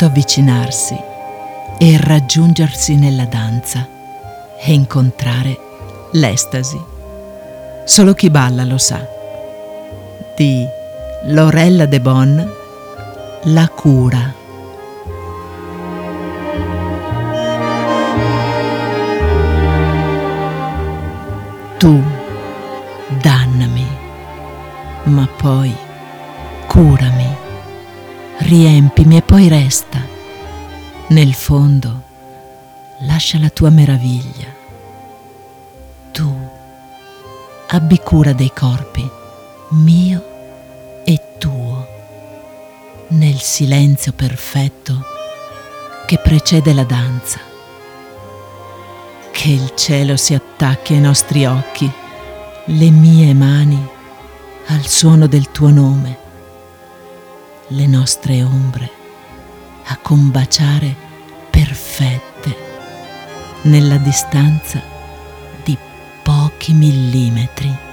avvicinarsi e raggiungersi nella danza e incontrare l'estasi. Solo chi balla lo sa. Di Laurella De Bon, La cura. Tu dannami, ma poi curami, riempimi e poi resta. Nel fondo lascia la tua meraviglia. Tu abbi cura dei corpi, mio e tuo, nel silenzio perfetto che precede la danza. Che il cielo si attacchi ai nostri occhi, le mie mani al suono del tuo nome, le nostre ombre a combaciare perfette nella distanza di pochi millimetri.